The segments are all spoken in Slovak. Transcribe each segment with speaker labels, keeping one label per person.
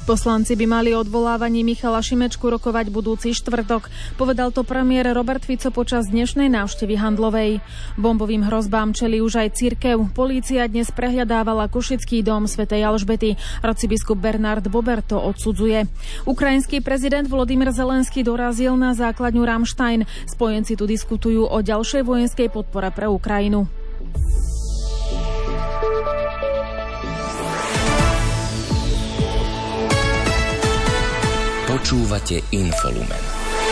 Speaker 1: Poslanci by mali o odvolávaní Michala Šimečku rokovať budúci štvrtok. Povedal to premiér Robert Fico počas dnešnej návštevy Handlovej. Bombovým hrozbám čelí už aj cirkev. Polícia dnes prehľadávala Košický dom svätej Alžbety. Arcibiskup Bernard Bober to odsudzuje. Ukrajinský prezident Volodymyr Zelenský dorazil na základňu Ramstein. Spojenci tu diskutujú o ďalšej vojenskej podpore pre Ukrajinu.
Speaker 2: Počúvate Infolumen.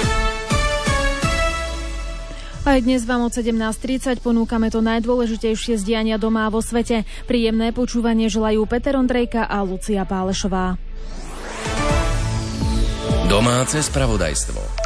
Speaker 1: Aj dnes vám od 17:30 ponúkame to najdôležitejšie z diania doma a vo svete. Príjemné počúvanie želajú Peter Ondrejka a Lucia Pálešová.
Speaker 2: Domáce spravodajstvo.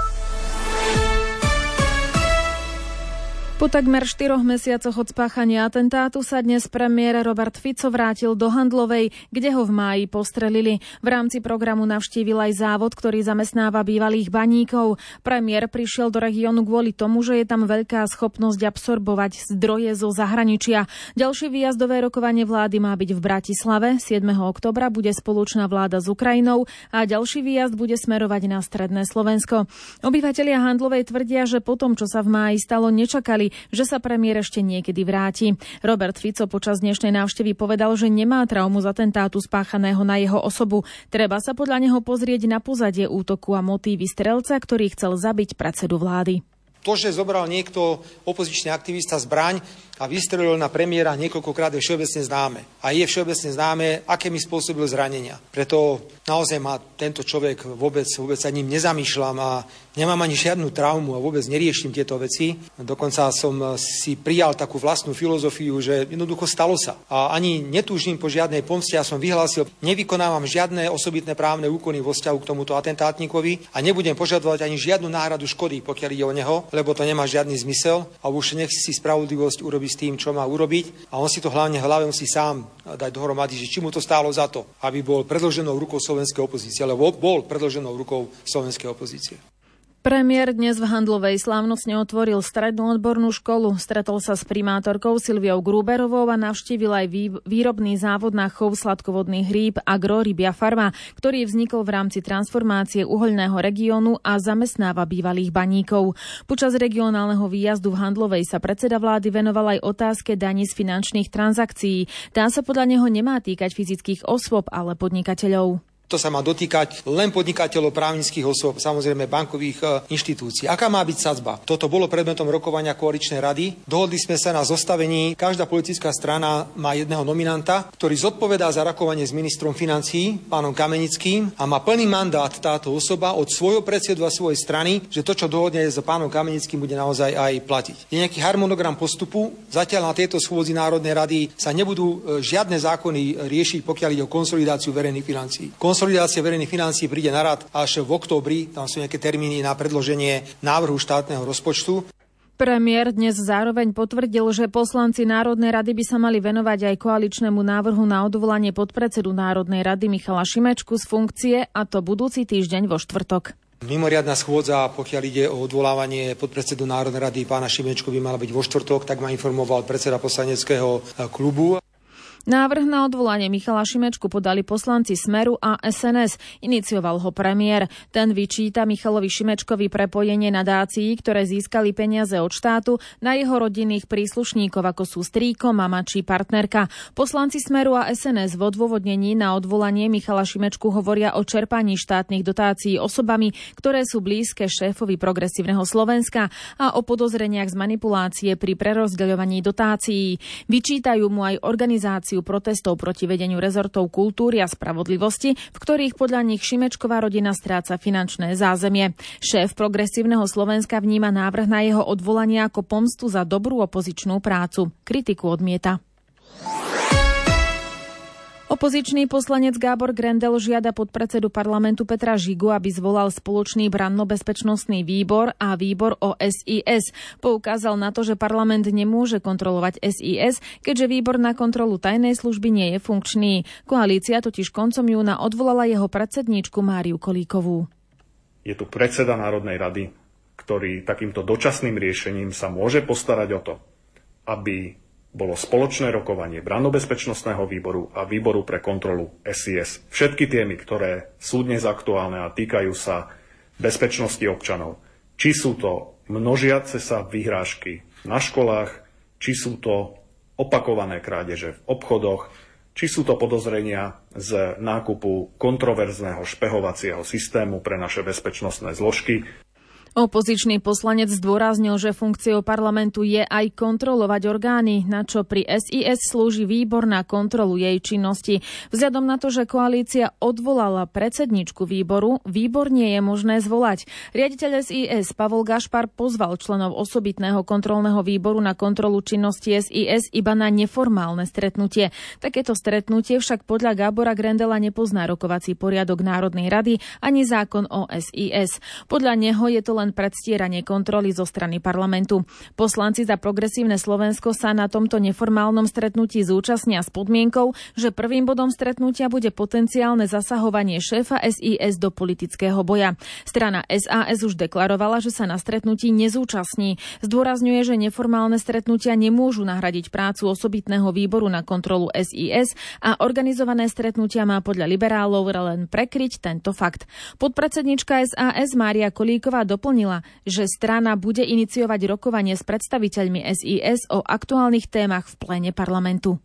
Speaker 1: Po takmer 4 mesiacoch od spáchania atentátu sa dnes premiér Robert Fico vrátil do Handlovej, kde ho v máji postrelili. V rámci programu navštívil aj závod, ktorý zamestnáva bývalých baníkov. Premiér prišiel do regiónu kvôli tomu, že je tam veľká schopnosť absorbovať zdroje zo zahraničia. Ďalšie výjazdové rokovanie vlády má byť v Bratislave. 7. októbra bude spoločná vláda s Ukrajinou a ďalší výjazd bude smerovať na stredné Slovensko. Obyvatelia Handlovej tvrdia, že po tom, čo sa v máji stalo, nečakali, že sa premiér ešte niekedy vráti. Robert Fico počas dnešnej návštevy povedal, že nemá traumu z atentátu spáchaného na jeho osobu. Treba sa podľa neho pozrieť na pozadie útoku a motívy strelca, ktorý chcel zabiť predsedu vlády.
Speaker 3: To, že zobral niekto, opozičný aktivista, zbraň a vystrelil na premiéra niekoľkokrát, je všeobecne známe. A je všeobecne známe, aké mi spôsobil zranenia. Preto naozaj ma tento človek vôbec sa ním nezamýšľam a nemám ani žiadnu traumu a vôbec neriešim tieto veci. Dokonca som si prijal takú vlastnú filozofiu, že jednoducho stalo sa. A ani netúžim po žiadnej pomste, ja som vyhlásil, nevykonávam žiadne osobitné právne úkony vo vzťahu k tomuto atentátníkovi a nebudem požadovať ani žiadnu náhradu škody, pokiaľ ide o neho, lebo to nemá žiadny zmysel a už nech si spravodlivosť urobí s tým, čo má urobiť a on si to hlavne v hlave musí sám dať dohromady, že či mu to stálo za to, aby bol predĺženou rukou slovenskej opozície, lebo bol predĺženou rukou slovenskej opozície.
Speaker 1: Premiér dnes v Handlovej slávnostne otvoril strednú odbornú školu. Stretol sa s primátorkou Silviou Gruberovou a navštívil aj výrobný závod na chov sladkovodných rýb Agro Rybia Farma, ktorý vznikol v rámci transformácie uhoľného regiónu a zamestnáva bývalých baníkov. Počas regionálneho výjazdu v Handlovej sa predseda vlády venoval aj otázke daní z finančných transakcií. Tá sa podľa neho nemá týkať fyzických osôb, ale podnikateľov.
Speaker 3: To sa má dotýkať len podnikateľov, právnických osôb, samozrejme bankových inštitúcií. Aká má byť sadzba? Toto bolo predmetom rokovania koaličnej rady. Dohodli sme sa na zostavení. Každá politická strana má jedného nominanta, ktorý zodpovedá za rokovanie s ministrom financií, pánom Kamenickým, a má plný mandát táto osoba od svojho predsedu a svojej strany, že to, čo dohodne s pánom Kamenickým, bude naozaj aj platiť. Je nejaký harmonogram postupu. Zatiaľ na tejto schôdzi Národnej rady sa nebudú žiadne zákony riešiť, pokiaľ ide o konsolidáciu verejných financií. Konsolidácia verejných financií príde na rad až v októbri, tam sú nejaké termíny na predloženie návrhu štátneho rozpočtu.
Speaker 1: Premiér dnes zároveň potvrdil, že poslanci Národnej rady by sa mali venovať aj koaličnému návrhu na odvolanie podpredsedu Národnej rady Michala Šimečku z funkcie, a to budúci týždeň vo štvrtok.
Speaker 3: Mimoriadna schôdza, pokiaľ ide o odvolávanie podpredsedu Národnej rady pána Šimečku, by mala byť vo štvrtok, tak ma informoval predseda poslaneckého klubu.
Speaker 1: Návrh na odvolanie Michala Šimečku podali poslanci Smeru a SNS. Inicioval ho premiér. Ten vyčíta Michalovi Šimečkovi prepojenie nadácií, ktoré získali peniaze od štátu, na jeho rodinných príslušníkov, ako sú strýko, mama či partnerka. Poslanci Smeru a SNS v odôvodnení na odvolanie Michala Šimečku hovoria o čerpaní štátnych dotácií osobami, ktoré sú blízke šéfovi Progresívneho Slovenska, a o podozreniach z manipulácie pri prerozdeľovaní dotácií. Vyčítajú mu aj organizáciu protestov proti vedeniu rezortov kultúry a spravodlivosti, v ktorých podľa nich Šimečková rodina stráca finančné zázemie. Šéf Progresívneho Slovenska vníma návrh na jeho odvolanie ako pomstu za dobrú opozičnú prácu. Kritiku odmieta. Opozičný poslanec Gábor Grendel žiada podpredsedu parlamentu Petra Žigu, aby zvolal spoločný branno-bezpečnostný výbor a výbor o SIS. Poukázal na to, že parlament nemôže kontrolovať SIS, keďže výbor na kontrolu tajnej služby nie je funkčný. Koalícia totiž koncom júna odvolala jeho predsedníčku Máriu Kolíkovú.
Speaker 4: Je tu predseda Národnej rady, ktorý takýmto dočasným riešením sa môže postarať o to, aby bolo spoločné rokovanie Branno-bezpečnostného výboru a výboru pre kontrolu SIS. Všetky témy, ktoré sú dnes aktuálne a týkajú sa bezpečnosti občanov. Či sú to množiace sa vyhrážky na školách, či sú to opakované krádeže v obchodoch, či sú to podozrenia z nákupu kontroverzného špehovacieho systému pre naše bezpečnostné zložky.
Speaker 1: Opozičný poslanec zdôraznil, že funkciou parlamentu je aj kontrolovať orgány, na čo pri SIS slúži výbor na kontrolu jej činnosti. Vzhľadom na to, že koalícia odvolala predsedničku výboru, výbor nie je možné zvolať. Riaditeľ SIS Pavol Gašpar pozval členov osobitného kontrolného výboru na kontrolu činnosti SIS iba na neformálne stretnutie. Takéto stretnutie však podľa Gábora Grendela nepozná rokovací poriadok Národnej rady ani zákon o SIS. Podľa neho je to len predstieranie kontroly zo strany parlamentu. Poslanci za Progresívne Slovensko sa na tomto neformálnom stretnutí zúčastnia s podmienkou, že prvým bodom stretnutia bude potenciálne zasahovanie šéfa SIS do politického boja. Strana SAS už deklarovala, že sa na stretnutí nezúčastní. Zdôrazňuje, že neformálne stretnutia nemôžu nahradiť prácu osobitného výboru na kontrolu SIS a organizované stretnutia má podľa liberálov len prekryť tento fakt. Podpredsednička SAS Mária Kolíková doplnila, že strana bude iniciovať rokovanie s predstaviteľmi SIS o aktuálnych témach v pléne parlamentu.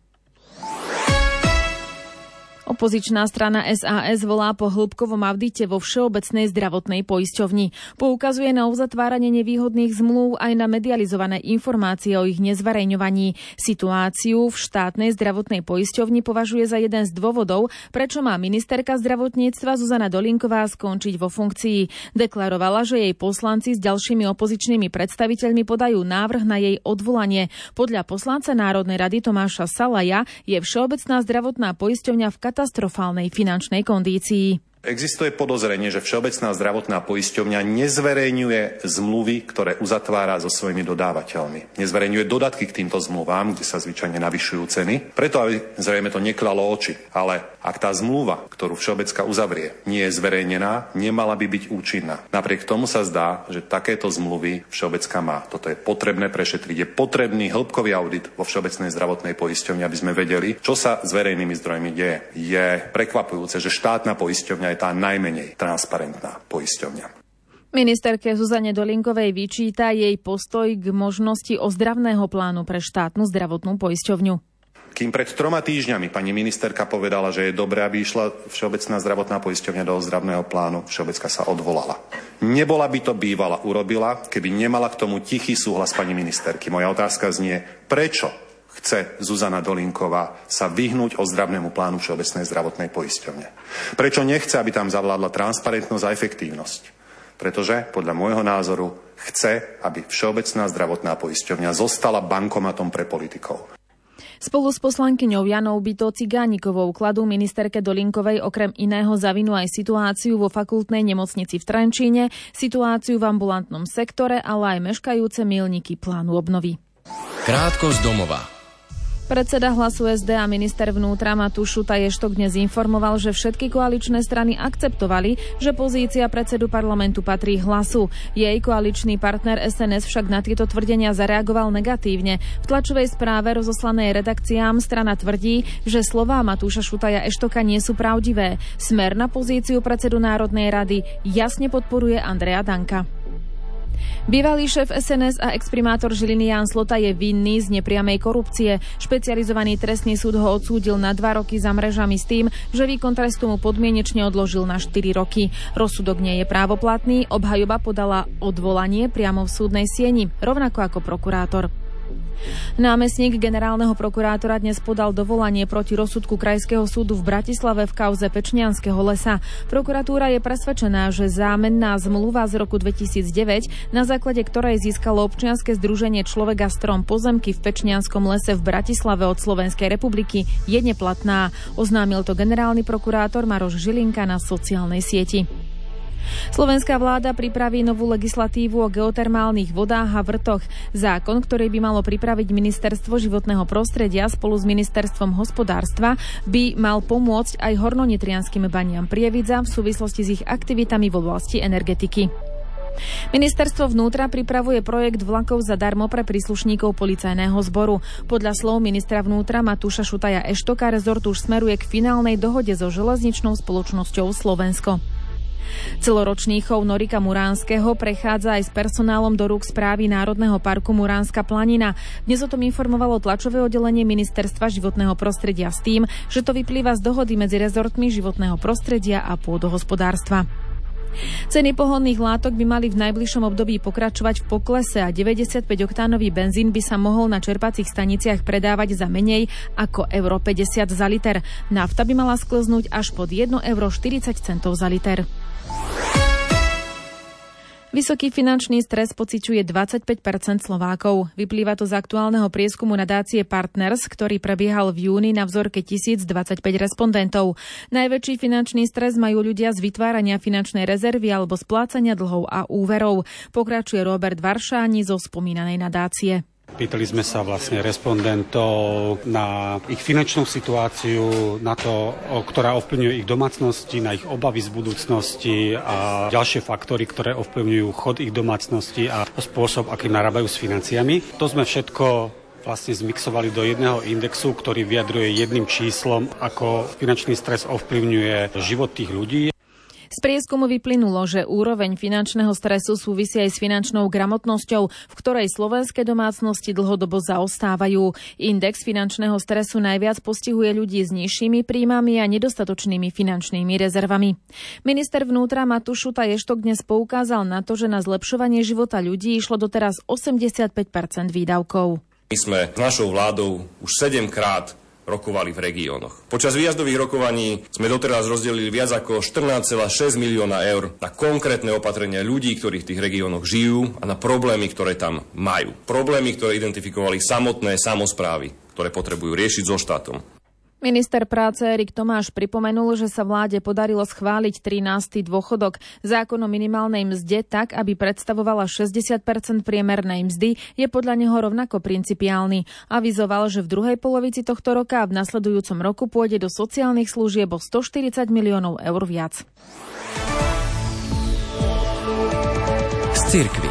Speaker 1: Opozičná strana SAS volá po hĺbkovom audite vo Všeobecnej zdravotnej poisťovni. Poukazuje na uzatváranie nevýhodných zmluv aj na medializované informácie o ich nezverejňovaní. Situáciu v štátnej zdravotnej poisťovni považuje za jeden z dôvodov, prečo má ministerka zdravotníctva Zuzana Dolinková skončiť vo funkcii. Deklarovala, že jej poslanci s ďalšími opozičnými predstaviteľmi podajú návrh na jej odvolanie. Podľa poslanca Národnej rady Tomáša Salaja je Všeobecná zdravotná poisťovňa v katastrofálnej finančnej kondícii.
Speaker 5: Existuje podozrenie, že Všeobecná zdravotná poisťovňa nezverejňuje zmluvy, ktoré uzatvára so svojimi dodávateľmi. Nezverejňuje dodatky k týmto zmluvám, kde sa zvyčajne navyšujú ceny. Preto, aby zrejme to neklalo oči. Ale ak tá zmluva, ktorú Všeobecka uzavrie, nie je zverejnená, nemala by byť účinná. Napriek tomu sa zdá, že takéto zmluvy Všeobecka má. Toto je potrebné prešetriť. Je potrebný hĺbkový audit vo Všeobecnej zdravotnej poisťovni, aby sme vedeli, čo sa s verejnými zdrojmi deje. Je prekvapujúce, že štátna poisťovňa je tá najmenej transparentná poisťovňa.
Speaker 1: Ministerke Zuzane Dolinkovej vyčíta jej postoj k možnosti ozdravného plánu pre štátnu zdravotnú poisťovňu.
Speaker 5: Kým pred 3 týždňami pani ministerka povedala, že je dobré, aby išla Všeobecná zdravotná poisťovňa do ozdravného plánu, Všeobecka sa odvolala. Nebola by to bývala urobila, keby nemala k tomu tichý súhlas pani ministerky. Moja otázka znie, prečo chce Zuzana Dolinková sa vyhnúť ozdravnému plánu Všeobecnej zdravotnej poisťovne? Prečo nechce, aby tam zavládla transparentnosť a efektívnosť? Pretože, podľa môjho názoru, chce, aby Všeobecná zdravotná poisťovňa zostala bankomatom pre politikov.
Speaker 1: Spolu s poslankyňou Janou Byto-Cigánikovou kladú ministerke Dolinkovej okrem iného za vinu aj situáciu vo fakultnej nemocnici v Trenčíne, situáciu v ambulantnom sektore, ale aj meškajúce milníky plánu obnovy.
Speaker 2: Krátko z domova.
Speaker 1: Predseda Hlasu SD a minister vnútra Matúš Šutaj Eštok dnes informoval, že všetky koaličné strany akceptovali, že pozícia predsedu parlamentu patrí Hlasu. Jej koaličný partner SNS však na tieto tvrdenia zareagoval negatívne. V tlačovej správe rozoslanej redakciám strana tvrdí, že slová Matúša Šutaja Eštoka nie sú pravdivé. Smer na pozíciu predsedu Národnej rady jasne podporuje Andreja Danka. Bývalý šéf SNS a exprimátor Žiliny Ján Slota je vinný z nepriamej korupcie. Špecializovaný trestný súd ho odsúdil na 2 roky za mrežami s tým, že výkon trestu mu podmienečne odložil na 4 roky. Rozsudok nie je právoplatný, obhajoba podala odvolanie priamo v súdnej sieni, rovnako ako prokurátor. Námestník generálneho prokurátora dnes podal dovolanie proti rozsudku Krajského súdu v Bratislave v kauze Pečnianskeho lesa. Prokuratúra je presvedčená, že zámenná zmluva z roku 2009, na základe ktorej získalo občianske združenie Človek a strom pozemky v Pečnianskom lese v Bratislave od Slovenskej republiky, je neplatná. Oznámil to generálny prokurátor Maroš Žilinka na sociálnej sieti. Slovenská vláda pripraví novú legislatívu o geotermálnych vodách a vrtoch. Zákon, ktorý by malo pripraviť Ministerstvo životného prostredia spolu s Ministerstvom hospodárstva, by mal pomôcť aj hornonitrianskym baniam Prievidza v súvislosti s ich aktivitami v oblasti energetiky. Ministerstvo vnútra pripravuje projekt vlakov zadarmo pre príslušníkov policajného zboru. Podľa slov ministra vnútra Matúša Šutaja Eštoka rezort už smeruje k finálnej dohode so železničnou spoločnosťou Slovensko. Celoročný chov norika muránskeho prechádza aj s personálom do rúk správy Národného parku Muránska planina. Dnes o tom informovalo tlačové oddelenie Ministerstva životného prostredia s tým, že to vyplýva z dohody medzi rezortmi životného prostredia a pôdohospodárstva. Ceny pohonných látok by mali v najbližšom období pokračovať v poklese a 95-oktánový benzín by sa mohol na čerpacích staniciach predávať za menej ako euro 50 za liter. Nafta by mala sklznúť až pod 1,40 € za liter. Vysoký finančný stres pociťuje 25% Slovákov. Vyplýva to z aktuálneho prieskumu nadácie Partners, ktorý prebiehal v júni na vzorke 1025 respondentov. Najväčší finančný stres majú ľudia z vytvárania finančnej rezervy alebo splácania dlhov a úverov. Pokračuje Robert Varšáni zo spomínanej nadácie.
Speaker 6: Pýtali sme sa vlastne respondentov na ich finančnú situáciu, na to, ktorá ovplyvňuje ich domácnosti, na ich obavy z budúcnosti a ďalšie faktory, ktoré ovplyvňujú chod ich domácnosti a spôsob, akým narábajú s financiami. To sme všetko vlastne zmixovali do jedného indexu, ktorý vyjadruje jedným číslom, ako finančný stres ovplyvňuje život tých ľudí.
Speaker 1: Z prieskumu vyplynulo, že úroveň finančného stresu súvisí aj s finančnou gramotnosťou, v ktorej slovenské domácnosti dlhodobo zaostávajú. Index finančného stresu najviac postihuje ľudí s nižšími príjmami a nedostatočnými finančnými rezervami. Minister vnútra Matúš Šutaj Eštok dnes poukázal na to, že na zlepšovanie života ľudí išlo doteraz 85% výdavkov.
Speaker 2: My sme s našou vládou už 7-krát rokovali v regiónoch. Počas výjazdových rokovaní sme doteraz rozdelili viac ako 14,6 milióna eur na konkrétne opatrenia ľudí, ktorí v tých regiónoch žijú a na problémy, ktoré tam majú. Problémy, ktoré identifikovali samotné samosprávy, ktoré potrebujú riešiť so štátom.
Speaker 1: Minister práce Erik Tomáš pripomenul, že sa vláde podarilo schváliť 13. dôchodok. Zákon o minimálnej mzde tak, aby predstavovala 60% priemernej mzdy, je podľa neho rovnako principiálny. Avizoval, že v druhej polovici tohto roka a v nasledujúcom roku pôjde do sociálnych služieb o 140 miliónov eur viac.
Speaker 2: Z cirkvi.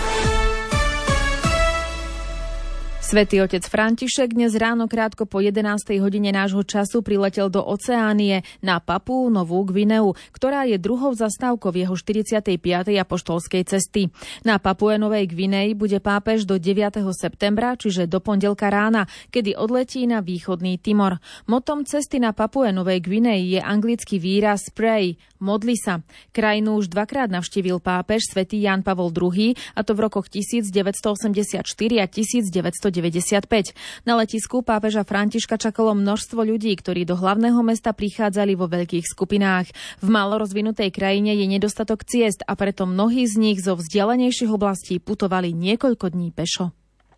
Speaker 1: Svätý otec František dnes ráno krátko po 11. hodine nášho času priletel do Oceánie na Papuu Novú Gvineu, ktorá je druhou zastávkou jeho 45. apoštolskej cesty. Na Papue Novej Gvinei bude pápež do 9. septembra, čiže do pondelka rána, kedy odletí na východný Timor. Motom cesty na Papue Novej Gvinei je anglický výraz pray, modli sa. Krajinu už dvakrát navštívil pápež svätý Ján Pavol II, a to v rokoch 1984 a 1995. Na letisku pápeža Františka čakalo množstvo ľudí, ktorí do hlavného mesta prichádzali vo veľkých skupinách. V málo rozvinutej krajine je nedostatok ciest a preto mnohí z nich zo vzdialenejších oblastí putovali niekoľko dní pešo.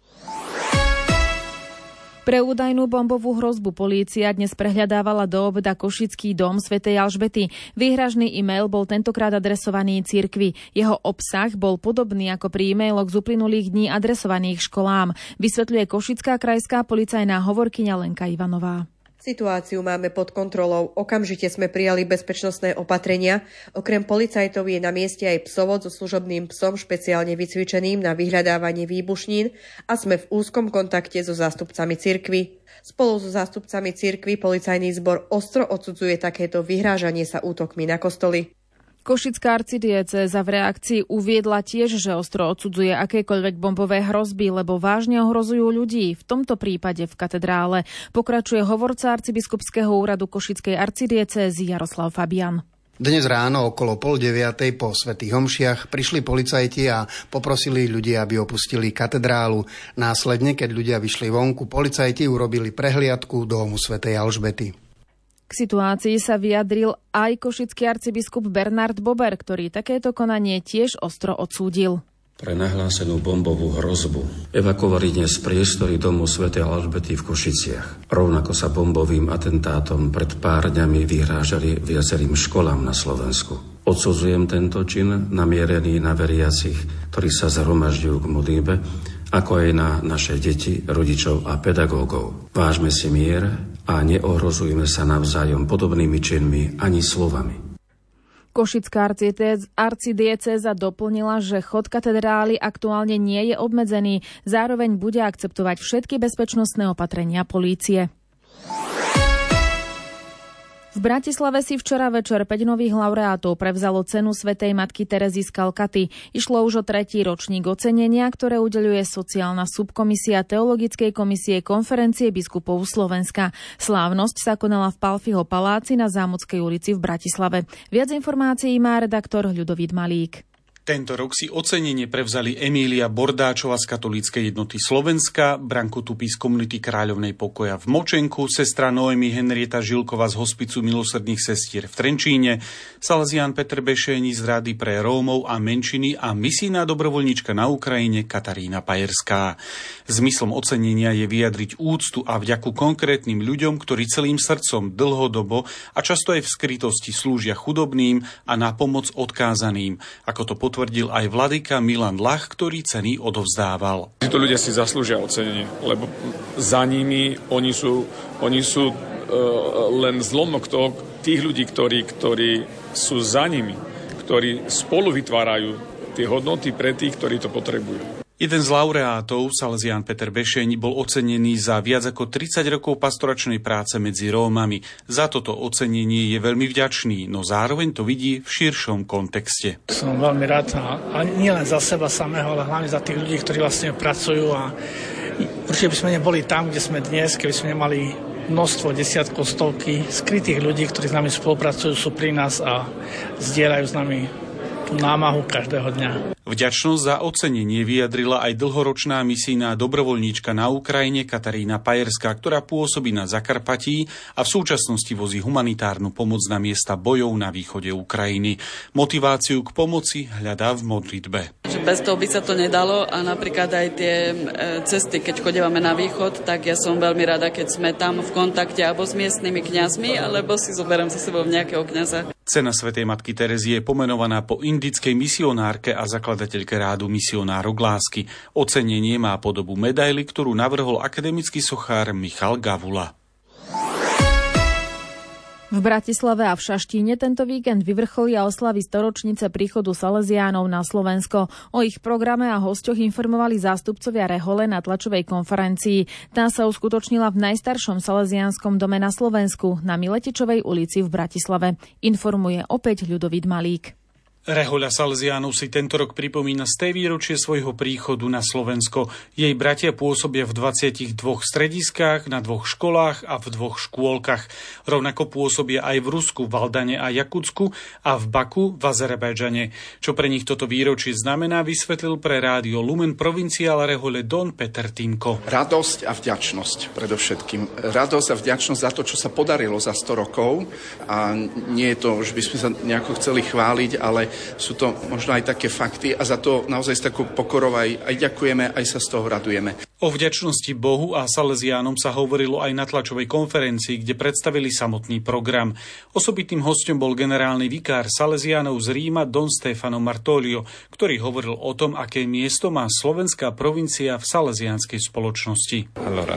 Speaker 1: Pre údajnú bombovú hrozbu polícia dnes prehľadávala do obeda Košický dom svätej Alžbety. Výhražný e-mail bol tentokrát adresovaný cirkvi. Jeho obsah bol podobný ako pri e-mailoch z uplynulých dní adresovaných školám. Vysvetľuje košická krajská policajná hovorkyňa Lenka Ivanová.
Speaker 7: Situáciu máme pod kontrolou. Okamžite sme prijali bezpečnostné opatrenia. Okrem policajtov je na mieste aj psovod so služobným psom špeciálne vycvičeným na vyhľadávanie výbušnín a sme v úzkom kontakte so zástupcami cirkvi. Spolu so zástupcami cirkvi policajný zbor ostro odsudzuje takéto vyhrážanie sa útokmi na kostoly.
Speaker 1: Košická arcidiecéza v reakcii uviedla tiež, že ostro odsudzuje akékoľvek bombové hrozby, lebo vážne ohrozujú ľudí, v tomto prípade v katedrále. Pokračuje hovorca arcibiskupského úradu Košickej arcidiecézy Jaroslav Fabian.
Speaker 8: Dnes ráno okolo 8:30 po svätých omšiach prišli policajti a poprosili ľudí, aby opustili katedrálu. Následne, keď ľudia vyšli vonku, policajti urobili prehliadku domu svätej Alžbety.
Speaker 1: K situácii sa vyjadril aj košický arcibiskup Bernard Bober, ktorý takéto konanie tiež ostro odsúdil.
Speaker 9: Pre nahlásenú bombovú hrozbu evakuovali dnes priestory domu svätej Alžbety v Košiciach. Rovnako sa bombovým atentátom pred pár dňami vyhrážali viacerým školám na Slovensku. Odsudzujem tento čin namierený na veriacich, ktorí sa zhromažďujú k modlitbe, ako aj na naše deti, rodičov a pedagógov. Vážme si mier a neohrozujme sa navzájom podobnými činmi ani slovami.
Speaker 1: Košická arcidiecéza doplnila, že chod katedrály aktuálne nie je obmedzený, zároveň bude akceptovať všetky bezpečnostné opatrenia polície. V Bratislave si včera večer 5 nových laureátov prevzalo cenu svätej matky Terezy z Kalkaty. Išlo už o 3. ročník ocenenia, ktoré udeľuje sociálna subkomisia Teologickej komisie Konferencie biskupov Slovenska. Slávnosť sa konala v Palfiho paláci na Zámodskej ulici v Bratislave. Viac informácií má redaktor Ľudovít Malík.
Speaker 10: Tento rok si ocenenie prevzali Emília Bordáčová z Katolíckej jednoty Slovenska, Branko Tupí z komunity Kráľovnej pokoja v Močenku, sestra Noemi Henrieta Žilková z hospicu milosrdných sestier v Trenčíne, Salesián Peter Bešéni z Rady pre Rómov a menšiny a misijná dobrovoľníčka na Ukrajine Katarína Pajerská. Zmyslom ocenenia je vyjadriť úctu a vďaku konkrétnym ľuďom, ktorí celým srdcom dlhodobo a často aj v skrytosti slúžia chudobným a na pomoc odkázaným, ako to potvrdil aj vladyka Milan Lach, ktorý ceny odovzdával.
Speaker 11: Títo ľudia si zaslúžia ocenenie, lebo za nimi oni sú len zlomok tých ľudí, ktorí sú za nimi, ktorí spolu vytvárajú tie hodnoty pre tých, ktorí to potrebujú.
Speaker 10: Jeden z laureátov, Salesián Peter Bešeň, bol ocenený za viac ako 30 rokov pastoračnej práce medzi Rómami. Za toto ocenenie je veľmi vďačný, no zároveň to vidí v širšom kontexte.
Speaker 12: Som veľmi rád a nie len za seba samého, ale hlavne za tých ľudí, ktorí vlastne pracujú a určite by sme neboli tam, kde sme dnes, keby sme nemali množstvo, desiatkov, stovky skrytých ľudí, ktorí s nami spolupracujú, sú pri nás a zdieľajú s nami tú námahu každého dňa.
Speaker 10: Vďačnosť za ocenenie vyjadrila aj dlhoročná misijná dobrovoľníčka na Ukrajine Katarína Pajerská, ktorá pôsobí na Zakarpatí a v súčasnosti vozí humanitárnu pomoc na miesta bojov na východe Ukrajiny. Motiváciu k pomoci hľadá v modlitbe.
Speaker 13: Bez toho by sa to nedalo a napríklad aj tie cesty, keď chodívame na východ, tak ja som veľmi rada, keď sme tam v kontakte alebo s miestnymi kňazmi, alebo si zoberiem za sebou nejakého kňaza.
Speaker 10: Cena svätej matky Terezy je pomenovaná po indickej misionárke a zakladateľke rádu misionárok lásky. Ocenenie má podobu medaily, ktorú navrhol akademický sochár Michal Gavula.
Speaker 1: V Bratislave a v Šaštíne tento víkend vyvrcholia oslavy storočnice príchodu Salesiánov na Slovensko. O ich programe a hosťoch informovali zástupcovia Rehole na tlačovej konferencii. Tá sa uskutočnila v najstaršom salesiánskom dome na Slovensku, na Miletičovej ulici v Bratislave. Informuje opäť Ľudovít Malík.
Speaker 10: Rehoľa Salesiánov si tento rok pripomína 100. výročie svojho príchodu na Slovensko. Jej bratia pôsobia v 22 strediskách, na 2 školách a v 2 škôlkach. Rovnako pôsobia aj v Rusku, v Aldane a Jakutsku a v Baku v Azerbajdžane. Čo pre nich toto výročie znamená, vysvetlil pre rádio Lumen provinciál Rehole Don Peter Týmko.
Speaker 14: Radosť a vďačnosť predovšetkým. Radosť a vďačnosť za to, čo sa podarilo za 100 rokov. A nie je to, že by sme sa nejako chceli chváliť, ale sú to možno aj také fakty a za to naozaj s takou pokorou aj ďakujeme, aj sa z toho radujeme.
Speaker 10: O vďačnosti Bohu a Salesiánom sa hovorilo aj na tlačovej konferencii, kde predstavili samotný program. Osobitým hosťom bol generálny vikár Salesiánov z Ríma Don Stefano Martolio, ktorý hovoril o tom, aké miesto má slovenská provincia v salesiánskej spoločnosti.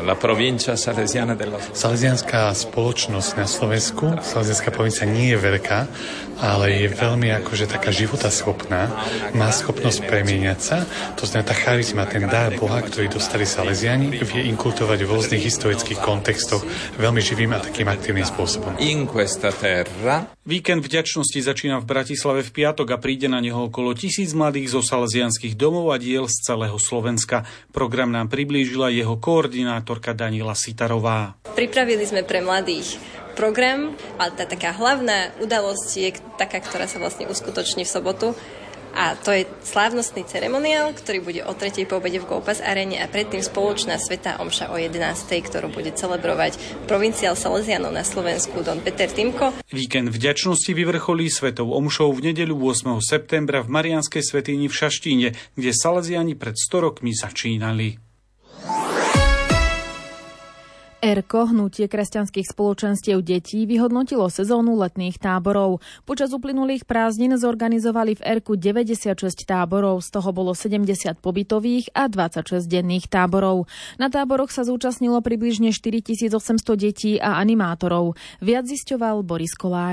Speaker 15: Salesiánska spoločnosť na Slovensku, salesiánska provincia nie je veľká, ale je veľmi akože taká životaschopná, má schopnosť premieňať sa, to znamená tá charizma, ten dar Boha, ktorý dostali Salesiani, vie inkultovať v rôznych historických kontextoch veľmi živým a takým aktívnym spôsobom.
Speaker 10: Víkend vďačnosti začína v Bratislave v piatok a príde na neho okolo 1000 mladých zo salesianskych domov a diel z celého Slovenska. Program nám priblížila jeho koordinátorka Daniela Sitarová.
Speaker 16: Pripravili sme pre mladých program, ale tá taká hlavná udalosť je taká, ktorá sa vlastne uskutoční v sobotu. A to je slávnostný ceremoniál, ktorý bude o 3:00 po obede v GoPass aréne a predtým spoločná svätá omša o 11:00, ktorú bude celebrovať provinciál Salesiánov na Slovensku Don Peter Týmko.
Speaker 10: Víkend vďačnosti vyvrcholí svetou omšou v nedeľu 8. septembra v Mariánskej svätyni v Šaštíne, kde Salesiáni pred 100 rokmi začínali.
Speaker 1: ERKO, hnutie kresťanských spoločenstiev detí, vyhodnotilo sezónu letných táborov. Počas uplynulých prázdnin zorganizovali v ERKU 96 táborov, z toho bolo 70 pobytových a 26 denných táborov. Na táboroch sa zúčastnilo približne 4800 detí a animátorov. Viac zisťoval Boris Kolár.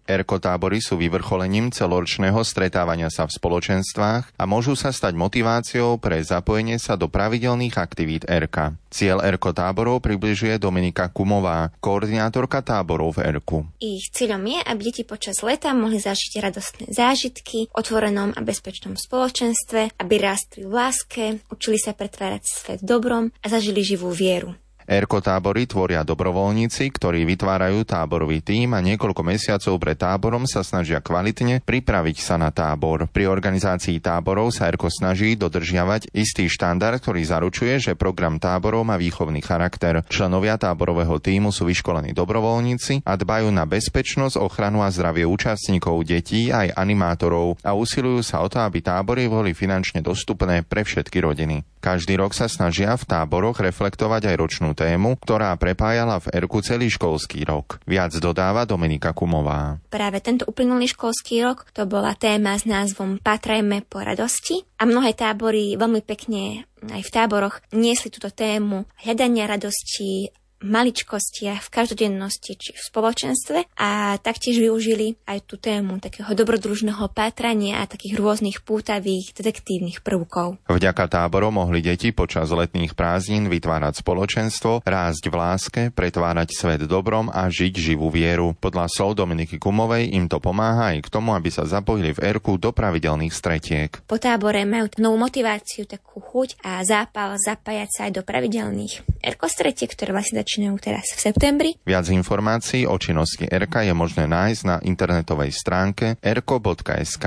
Speaker 17: Erkotábory sú vyvrcholením celoročného stretávania sa v spoločenstvách a môžu sa stať motiváciou pre zapojenie sa do pravidelných aktivít Erka. Cieľ erkotáborov približuje Dominika Kumová, koordinátorka táborov v Erku.
Speaker 18: Ich cieľom je, aby deti počas leta mohli zažiť radostné zážitky v otvorenom a bezpečnom spoločenstve, aby rástli v láske, učili sa pretvárať svet dobrom a zažili živú vieru.
Speaker 17: Erkotábory tvoria dobrovoľníci, ktorí vytvárajú táborový tím a niekoľko mesiacov pred táborom sa snažia kvalitne pripraviť sa na tábor. Pri organizácii táborov sa Erko snaží dodržiavať istý štandard, ktorý zaručuje, že program táborov má výchovný charakter. Členovia táborového tímu sú vyškolení dobrovoľníci a dbajú na bezpečnosť, ochranu a zdravie účastníkov, detí aj animátorov a usilujú sa o to, aby tábory boli finančne dostupné pre všetky rodiny. Každý rok sa snažia v táboroch reflektovať aj ročnú tému, ktorá prepájala v Erku celý školský rok. Viac dodáva Dominika Kumová.
Speaker 18: Práve tento uplynulý školský rok to bola téma s názvom Pátrajme po radosti a mnohé tábory veľmi pekne aj v táboroch niesli túto tému hľadania radosti, maličkostiach, v každodennosti či v spoločenstve a taktiež využili aj tú tému takého dobrodružného pátrania a takých rôznych pútavých detektívnych prvkov.
Speaker 17: Vďaka táborom mohli deti počas letných prázdnin vytvárať spoločenstvo, rásť v láske, pretvárať svet dobrom a žiť živú vieru. Podľa slov Dominiky Kumovej im to pomáha aj k tomu, aby sa zapojili v Erku do pravidelných stretiek.
Speaker 18: Po tábore majú novú motiváciu, takú chuť a zápal zapájať sa aj do pravidelných erkostretiek, ktoré vlastne začínajú teraz v septembri.
Speaker 17: Viac informácií o činnosti Erka je možné nájsť na internetovej stránke erko.sk.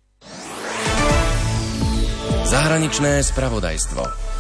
Speaker 19: Zahraničné spravodajstvo.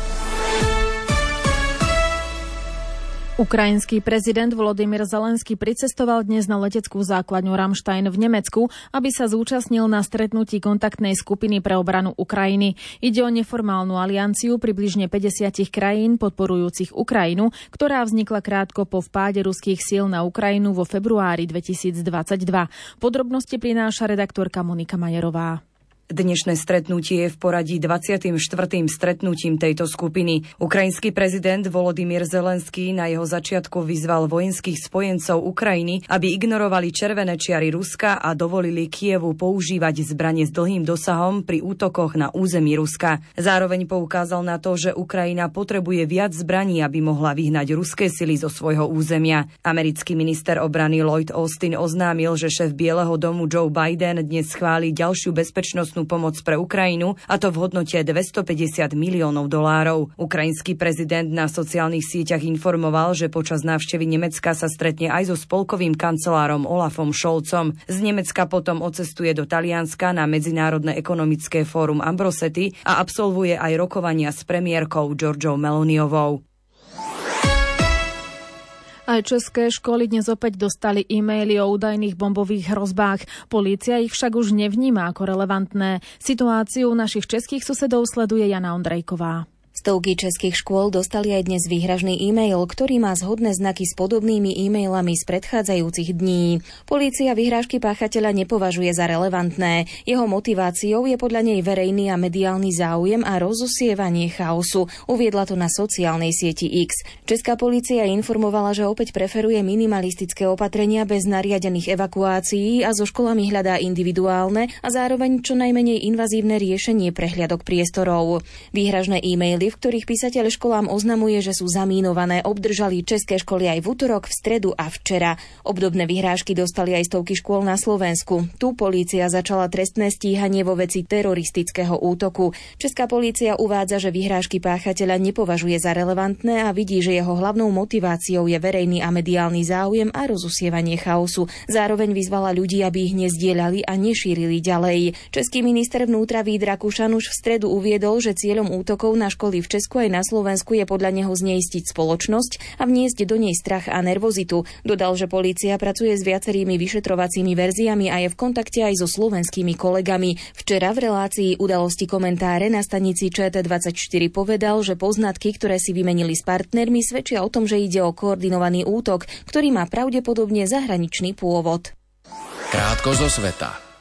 Speaker 1: Ukrajinský prezident Volodymyr Zelenský pricestoval dnes na leteckú základňu Ramstein v Nemecku, aby sa zúčastnil na stretnutí kontaktnej skupiny pre obranu Ukrajiny. Ide o neformálnu alianciu približne 50 krajín podporujúcich Ukrajinu, ktorá vznikla krátko po vpáde ruských síl na Ukrajinu vo februári 2022. Podrobnosti prináša redaktorka Monika Majerová.
Speaker 20: Dnešné stretnutie je v poradí 24. stretnutím tejto skupiny. Ukrajinský prezident Volodymyr Zelenský na jeho začiatku vyzval vojenských spojencov Ukrajiny, aby ignorovali červené čiary Ruska a dovolili Kievu používať zbrane s dlhým dosahom pri útokoch na území Ruska. Zároveň poukázal na to, že Ukrajina potrebuje viac zbraní, aby mohla vyhnať ruské sily zo svojho územia. Americký minister obrany Lloyd Austin oznámil, že šéf Bieleho domu Joe Biden dnes schváli ďalšiu bezpečnostnú pomoc pre Ukrajinu, a to v hodnote $250 miliónov. Ukrajinský prezident na sociálnych sieťach informoval, že počas návštevy Nemecka sa stretne aj so spolkovým kancelárom Olafom Scholzom. Z Nemecka potom odcestuje do Talianska na Medzinárodné ekonomické fórum Ambrosetti a absolvuje aj rokovania s premiérkou Giorgiou Meloniovou.
Speaker 1: Aj české školy dnes opäť dostali e-maily o údajných bombových hrozbách. Polícia ich však už nevníma ako relevantné. Situáciu našich českých susedov sleduje Jana Ondrejková.
Speaker 21: Stovky českých škôl dostali aj dnes výhražný e-mail, ktorý má zhodné znaky s podobnými e-mailami z predchádzajúcich dní. Polícia vyhrážky páchateľa nepovažuje za relevantné. Jeho motiváciou je podľa nej verejný a mediálny záujem a rozosievanie chaosu. Uviedla to na sociálnej sieti X. Česká polícia informovala, že opäť preferuje minimalistické opatrenia bez nariadených evakuácií a so školami hľadá individuálne a zároveň čo najmenej invazívne riešenie prehliadok priestorov. Výhražné e-maily, v ktorých písateľ školám oznamuje, že sú zamínované, obdržali české školy aj v utorok, v stredu a včera. Obdobné vyhrážky dostali aj stovky škôl na Slovensku. Tu polícia začala trestné stíhanie vo veci teroristického útoku. Česká polícia uvádza, že vyhrážky páchateľa nepovažuje za relevantné a vidí, že jeho hlavnou motiváciou je verejný a mediálny záujem a rozosievanie chaosu. Zároveň vyzvala ľudí, aby ich nezdieľali a nešírili ďalej. Český minister vnútra Vít Rakušan už v stredu uviedol, že cieľom útokov na školy v Česku aj na Slovensku je podľa neho zneistiť spoločnosť a vniesť do nej strach a nervozitu. Dodal, že polícia pracuje s viacerými vyšetrovacími verziami a je v kontakte aj so slovenskými kolegami. Včera v relácii Udalosti komentáre na stanici ČT24 povedal, že poznatky, ktoré si vymenili s partnermi, svedčia o tom, že ide o koordinovaný útok, ktorý má pravdepodobne zahraničný pôvod.
Speaker 19: Krátko zo sveta.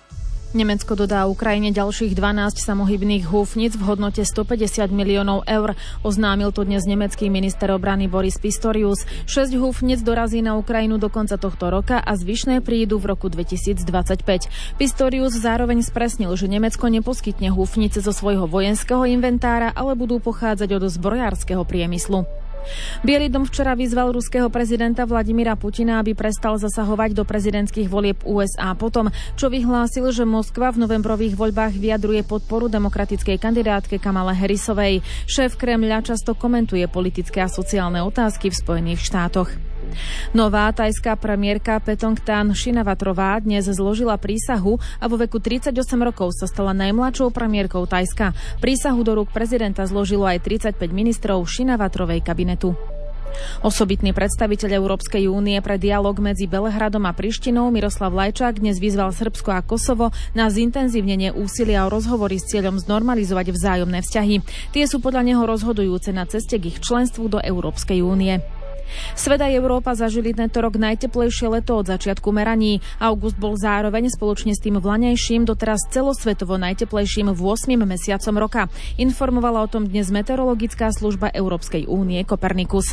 Speaker 1: Nemecko dodá Ukrajine ďalších 12 samohybných húfnic v hodnote 150 miliónov eur. Oznámil to dnes nemecký minister obrany Boris Pistorius. 6 húfnic dorazí na Ukrajinu do konca tohto roka a zvyšné prídu v roku 2025. Pistorius zároveň spresnil, že Nemecko neposkytne húfnice zo svojho vojenského inventára, ale budú pochádzať od zbrojárskeho priemyslu. Bielý dom včera vyzval ruského prezidenta Vladimíra Putina, aby prestal zasahovať do prezidentských volieb USA potom, čo vyhlásil, že Moskva v novembrových voľbách vyjadruje podporu demokratickej kandidátke Kamale Harrisovej. Šéf Kremľa často komentuje politické a sociálne otázky v Spojených štátoch. Nová thajská premiérka Paetongtarn Shinawatrová dnes zložila prísahu a vo veku 38 rokov sa stala najmladšou premiérkou Thajska. Prísahu do rúk prezidenta zložilo aj 35 ministrov Shinawatrovej kabinetu. Osobitný predstaviteľ Európskej únie pre dialog medzi Belehradom a Prištinou Miroslav Lajčák dnes vyzval Srbsko a Kosovo na zintenzívnenie úsilia o rozhovory s cieľom znormalizovať vzájomné vzťahy. Tie sú podľa neho rozhodujúce na ceste k ich členstvu do Európskej únie. Svet a Európa zažili tento rok najteplejšie leto od začiatku meraní. August bol zároveň spoločne s tým vlaňajším doteraz celosvetovo najteplejším 8 mesiacom roka. Informovala o tom dnes meteorologická služba Európskej únie Copernicus.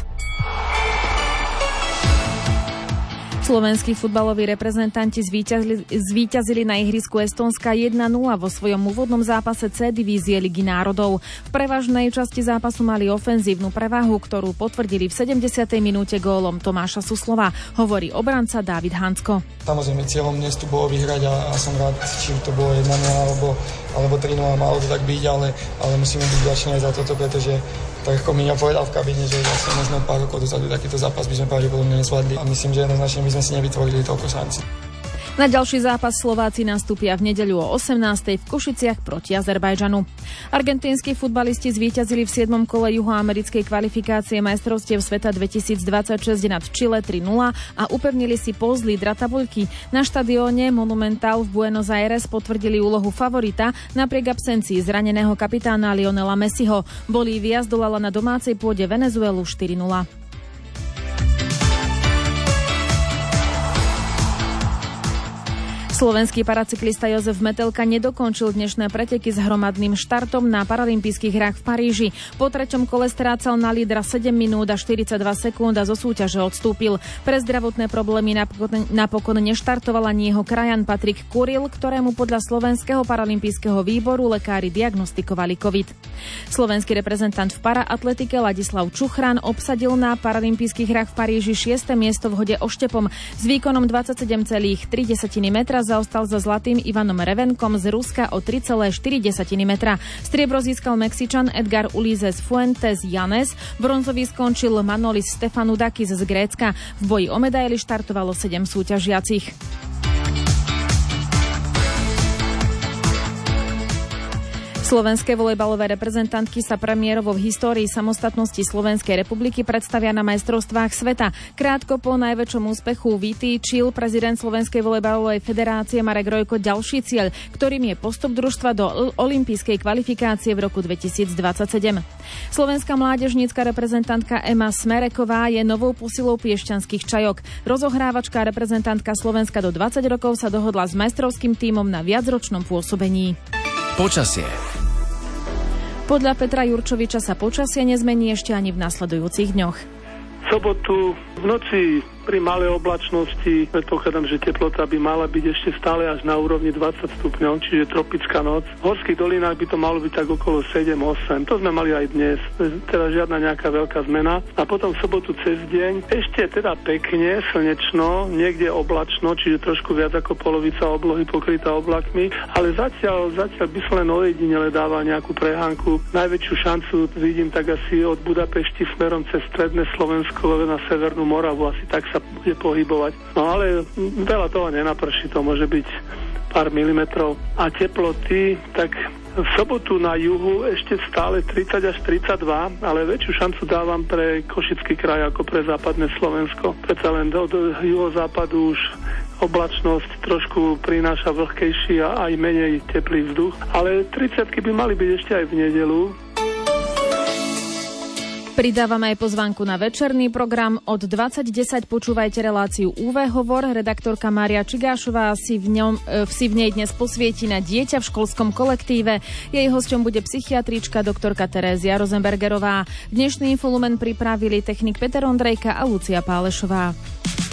Speaker 1: Slovenskí futbaloví reprezentanti zvíťazili na ihrisku Estónska 1-0 vo svojom úvodnom zápase C divízie Ligy národov. V prevažnej časti zápasu mali ofenzívnu prevahu, ktorú potvrdili v 70. minúte gólom Tomáša Suslova, hovorí obranca Dávid Hansko.
Speaker 3: Samozrejme cieľom dnes tu bolo vyhrať a som rád, či to bolo 1-0 alebo 3-0, malo to tak byť, ale musíme byť vďační aj za toto, pretože tak ako Miňo povedal v kabíne, že vlastne možno pár rokov dozadu takýto zápas by sme pravdepodobne nesvládli a myslím, že jednoznačne by sme si nevytvorili toľko šancí.
Speaker 1: Na ďalší zápas Slováci nastúpia v nedeľu o 18:00 v Košiciach proti Azerbajdžanu. Argentínsky futbalisti zvíťazili v 7. kole juhoamerickej kvalifikácie majstrovstiev sveta 2026 nad Chile 3-0 a upevnili si post lídra tabuľky. Na štadióne Monumental v Buenos Aires potvrdili úlohu favorita napriek absencii zraneného kapitána Lionela Messiho. Bolívia zdolala na domácej pôde Venezuelu 4-0. Slovenský paracyklista Jozef Metelka nedokončil dnešné preteky s hromadným štartom na paralympijských hrách v Paríži. Po treťom kole strácal na lídra 7 minút a 42 sekúnd a zo súťaže odstúpil. Pre zdravotné problémy napokon neštartoval ani jeho krajan Patrik Kuril, ktorému podľa Slovenského paralympijského výboru lekári diagnostikovali COVID. Slovenský reprezentant v paraatletike Ladislav Čuchran obsadil na paralympijských hrách v Paríži 6. miesto v hode oštepom s výkonom 27,3 metra. Zaostal za zlatým Ivanom Revenkom z Ruska o 3,4 metra. Striebro získal Mexičan Edgar Ulises Fuentes Janes, bronzový skončil Manolis Stefanudakis z Grécka. V boji o medaily štartovalo 7 súťažiacich. Slovenské volejbalové reprezentantky sa premiérovo v histórii samostatnosti Slovenskej republiky predstavia na majstrovstvách sveta. Krátko po najväčšom úspechu vytýčil prezident Slovenskej volejbalovej federácie Marek Rojko ďalší cieľ, ktorým je postup družstva do olympijskej kvalifikácie v roku 2027. Slovenská mládežnícka reprezentantka Ema Smereková je novou posilou piešťanských čajok. Rozohrávačka reprezentantka Slovenska do 20 rokov sa dohodla s majstrovským tímom na viacročnom pôsobení.
Speaker 19: Počasie.
Speaker 1: Podľa Petra Jurčoviča sa počasie nezmení ešte ani v nasledujúcich dňoch.
Speaker 22: V sobotu v noci pri malej oblačnosti predpokladám, že teplota by mala byť ešte stále až na úrovni 20 stupňov, čiže tropická noc. V horských dolinách by to malo byť tak okolo 7-8. To sme mali aj dnes, teda žiadna nejaká veľká zmena. A potom v sobotu cez deň ešte teda pekne, slnečno, niekde oblačno, čiže trošku viac ako polovica oblohy pokrytá oblakmi, ale zatiaľ by sa len ojedinele dáva nejakú prehánku. Najväčšiu šancu vidím tak asi od Budapešti smerom cez stredné Slovensko na Severnú Moravu, asi tak sa bude pohybovať. No ale veľa toho nenaprší, to môže byť pár milimetrov. A teploty, tak v sobotu na juhu ešte stále 30 až 32, ale väčšiu šancu dávam pre Košický kraj ako pre západné Slovensko. Predsa len do juhozápadu už oblačnosť trošku prináša vlhkejší a aj menej teplý vzduch. Ale 30-ky by mali byť ešte aj v nedeľu.
Speaker 1: Pridávame aj pozvánku na večerný program. Od 20:10 počúvajte reláciu UV Hovor. Redaktorka Mária Čigášová si v nej dnes posvieti na dieťa v školskom kolektíve. Jej hosťom bude psychiatrička doktorka Terézia Rosenbergerová. Dnešný Infolumen pripravili technik Peter Ondrejka a Lucia Pálešová.